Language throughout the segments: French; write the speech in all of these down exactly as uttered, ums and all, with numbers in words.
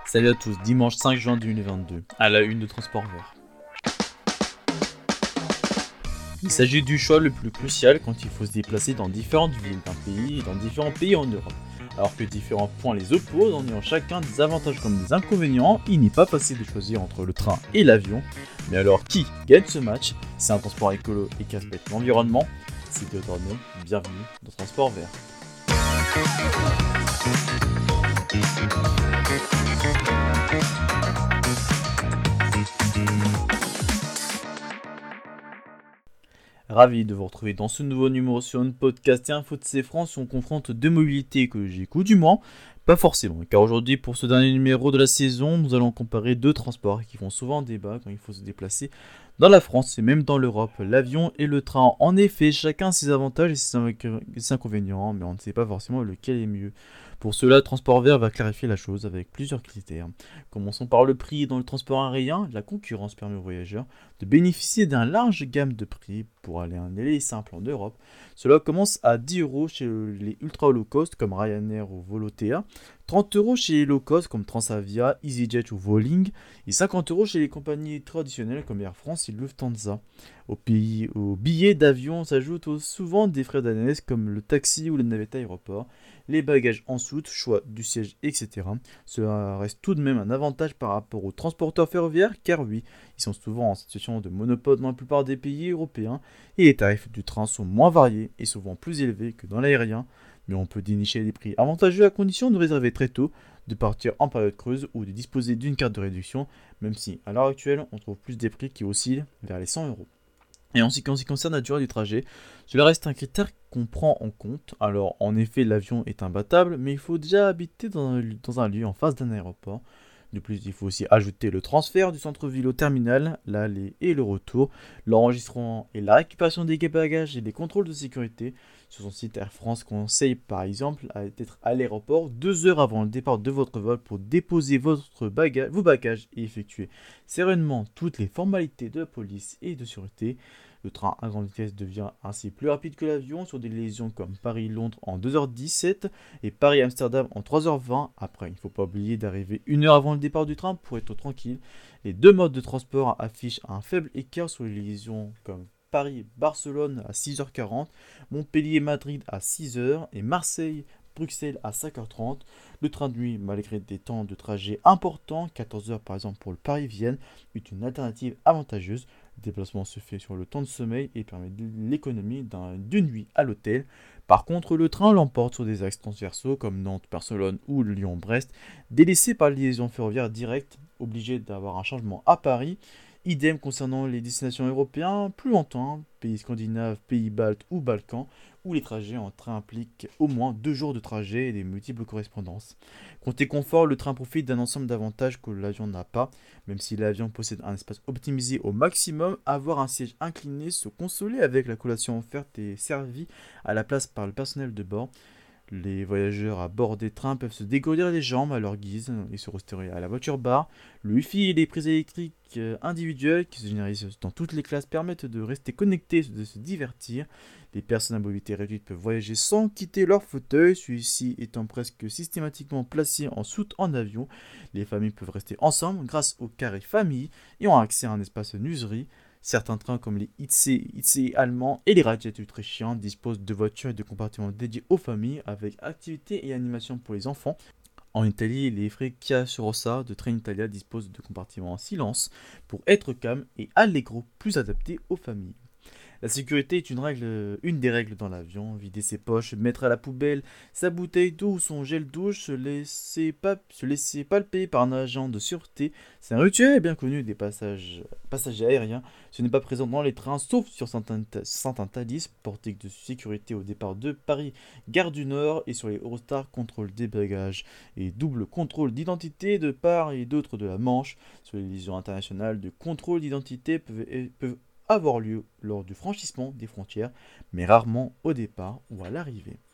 Salut à tous, dimanche cinq juin deux mille vingt-deux, à la une de Transport Vert. Il s'agit du choix le plus crucial quand il faut se déplacer dans différentes villes d'un pays et dans différents pays en Europe. Alors que différents points les opposent en ayant chacun des avantages comme des inconvénients, il n'est pas facile de choisir entre le train et l'avion. Mais alors qui gagne ce match? C'est un transport écolo et qui respecte l'environnement? C'est désormais bienvenue dans Transport Vert. Ravi de vous retrouver dans ce nouveau numéro sur une podcast et Info de C France où on confronte deux mobilités écologiques, ou du moins, pas forcément, car aujourd'hui pour ce dernier numéro de la saison, nous allons comparer deux transports qui font souvent débat quand il faut se déplacer dans la France et même dans l'Europe, l'avion et le train. En effet, chacun a ses avantages et ses inconvénients, mais on ne sait pas forcément lequel est mieux. Pour cela, Transport Vert va clarifier la chose avec plusieurs critères. Commençons par le prix. Dans le transport aérien, la concurrence permet aux voyageurs de bénéficier d'un large gamme de prix pour aller un aller simple en Europe. Cela commence à dix euros chez les ultra low cost comme Ryanair ou Volotea, trente euros chez les low cost comme Transavia, EasyJet ou Vueling, et cinquante euros chez les compagnies traditionnelles comme Air France et Lufthansa. Au, pays, au billet d'avion s'ajoutent souvent des frais d'année comme le taxi ou la navette aéroport, les bagages en soute, choix du siège, et cetera. Cela reste tout de même un avantage par rapport aux transporteurs ferroviaires, car oui, ils sont souvent en situation de monopole dans la plupart des pays européens, et les tarifs du train sont moins variés et souvent plus élevés que dans l'aérien, mais on peut dénicher des prix avantageux à condition de réserver très tôt, de partir en période creuse ou de disposer d'une carte de réduction, même si à l'heure actuelle on trouve plus des prix qui oscillent vers les cent euros. Et en ce qui concerne la durée du trajet, cela reste un critère qu'on prend en compte. Alors en effet l'avion est imbattable, mais il faut déjà habiter dans un, dans un lieu en face d'un aéroport. De plus, il faut aussi ajouter le transfert du centre-ville au terminal, l'aller et le retour, l'enregistrement et la récupération des bagages et les contrôles de sécurité. Sur son site Air France conseille par exemple d'être à l'aéroport deux heures avant le départ de votre vol pour déposer votre bagage, vos bagages et effectuer sereinement toutes les formalités de police et de sûreté. Le train à grande vitesse devient ainsi plus rapide que l'avion sur des liaisons comme Paris-Londres en deux heures dix-sept et Paris-Amsterdam en trois heures vingt. Après, il ne faut pas oublier d'arriver une heure avant le départ du train pour être tranquille. Les deux modes de transport affichent un faible écart sur les liaisons comme Paris-Barcelone à six heures quarante, Montpellier-Madrid à six heures et Marseille-Bruxelles à cinq heures trente. Le train de nuit, malgré des temps de trajet importants, quatorze heures par exemple pour le Paris-Vienne, est une alternative avantageuse. Le déplacement se fait sur le temps de sommeil et permet l'économie d'une nuit à l'hôtel. Par contre, le train l'emporte sur des axes transversaux comme Nantes-Barcelone ou Lyon-Brest, délaissés par les liaisons ferroviaires directes, obligés d'avoir un changement à Paris. Idem concernant les destinations européennes plus longtemps, pays scandinaves, pays baltes ou Balkans, où les trajets en train impliquent au moins deux jours de trajet et des multiples correspondances. Côté confort, le train profite d'un ensemble d'avantages que l'avion n'a pas, même si l'avion possède un espace optimisé au maximum, avoir un siège incliné, se consoler avec la collation offerte et servie à la place par le personnel de bord. Les voyageurs à bord des trains peuvent se dégourdir les jambes à leur guise et se restaurer à la voiture bar. Le Wi-Fi et les prises électriques individuelles qui se généralisent dans toutes les classes permettent de rester connectés et de se divertir. Les personnes à mobilité réduite peuvent voyager sans quitter leur fauteuil, celui-ci étant presque systématiquement placé en soute en avion. Les familles peuvent rester ensemble grâce au carré famille et ont accès à un espace nuiserie. Certains trains comme les I C E allemands et les Rajjet autrichiens disposent de voitures et de compartiments dédiés aux familles avec activités et animations pour les enfants. En Italie, les Frecciarossa Rossa de Trenitalia disposent de compartiments en silence pour être calmes et Allegro plus adaptés aux familles. La sécurité est une, règle, une des règles dans l'avion. Vider ses poches, mettre à la poubelle sa bouteille d'eau ou son gel douche, se laisser, pas, se laisser palper par un agent de sûreté. C'est un rituel bien connu des passages, passagers aériens. Ce n'est pas présent dans les trains, sauf sur Saint-Thalys, portique de sécurité au départ de Paris, gare du Nord, et sur les Eurostar, contrôle des bagages et double contrôle d'identité de part et d'autre de la Manche. Sur les liaisons internationales, de contrôle d'identité peuvent, peuvent avoir lieu lors du franchissement des frontières, mais rarement au départ ou à l'arrivée.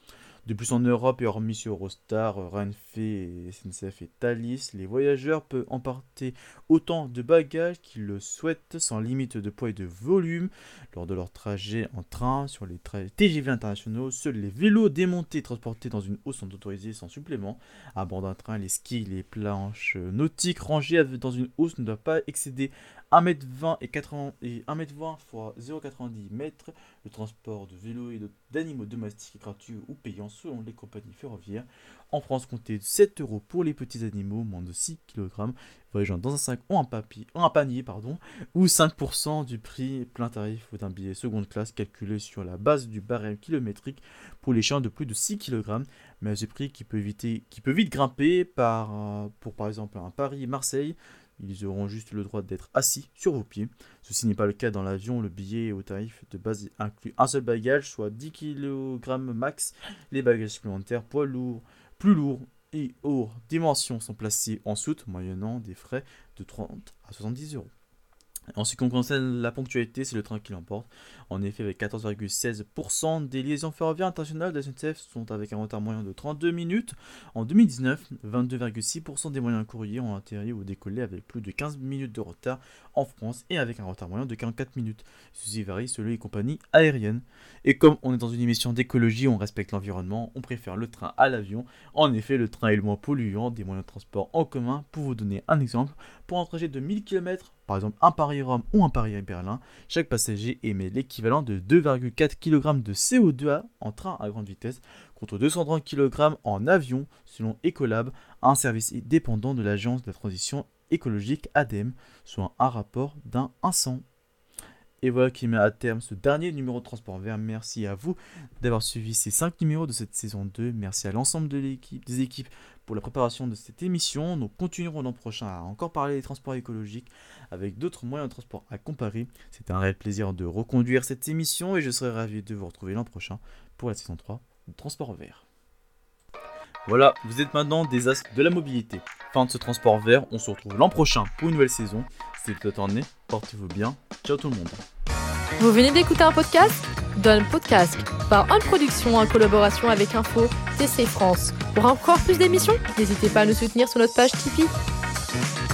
De plus, en Europe et hormis sur Eurostar, Renfe, et S N C F et Thalys, les voyageurs peuvent emporter autant de bagages qu'ils le souhaitent sans limite de poids et de volume lors de leur trajet en train. Sur les tra- T G V internationaux, seuls les vélos démontés et transportés dans une hausse sont autorisés sans supplément. À bord d'un train, les skis, les planches nautiques rangées dans une hausse ne doivent pas excéder un mètre vingt et, quatre-vingts et un mètre vingt fois zéro virgule quatre-vingt-dix mètres. Le transport de vélos et d'animaux domestiques est gratuit ou payant selon les compagnies ferroviaires. En France, comptez sept euros pour les petits animaux, moins de six kilogrammes, voyageant dans un sac ou un, papier, ou un panier, pardon, ou cinq pour cent du prix plein tarif d'un billet seconde classe calculé sur la base du barème kilométrique pour les chiens de plus de six kilogrammes, mais à ce prix qui peut, éviter, qui peut vite grimper par, euh, pour par exemple un Paris-Marseille. Ils auront juste le droit d'être assis sur vos pieds. Ceci n'est pas le cas dans l'avion. Le billet au tarif de base inclut un seul bagage, soit dix kilogrammes max. Les bagages supplémentaires, poids lourds, plus lourds et hors dimension sont placés en soute, moyennant des frais de trente à soixante-dix euros. En ce qui concerne la ponctualité, c'est le train qui l'emporte. En effet, avec quatorze virgule seize pour cent des liaisons ferroviaires internationales de la S N C F sont avec un retard moyen de trente-deux minutes. En deux mille dix-neuf, vingt-deux virgule six pour cent des moyens courriers ont atterri ou décollé avec plus de quinze minutes de retard en France et avec un retard moyen de quarante-quatre minutes. Ceci varie selon les compagnies aériennes. Et comme on est dans une émission d'écologie, on respecte l'environnement, on préfère le train à l'avion. En effet, le train est le moins polluant des moyens de transport en commun. Pour vous donner un exemple, pour un trajet de mille kilomètres, par exemple un Paris-Rome ou un Paris-Berlin, chaque passager émet l'équivalent de deux virgule quatre kilogrammes de C O deux en train à grande vitesse contre deux cent trente kilogrammes en avion selon Ecolab, un service dépendant de l'agence de la transition écologique A D E M, soit un rapport d'un à cent. Et voilà qui met à terme ce dernier numéro de Transport Vert. Merci à vous d'avoir suivi ces cinq numéros de cette saison deux. Merci à l'ensemble de l'équipe, des équipes pour la préparation de cette émission. Nous continuerons l'an prochain à encore parler des transports écologiques avec d'autres moyens de transport à comparer. C'était un réel plaisir de reconduire cette émission et je serai ravi de vous retrouver l'an prochain pour la saison trois de Transport Vert. Voilà, vous êtes maintenant des as de la mobilité. Fin de ce Transport Vert, on se retrouve l'an prochain pour une nouvelle saison. C'était tout tourné, portez-vous bien, ciao tout le monde. Vous venez d'écouter un podcast ? Don Podcast par On Production en collaboration avec Info T C France. Pour encore plus d'émissions, n'hésitez pas à nous soutenir sur notre page Tipeee.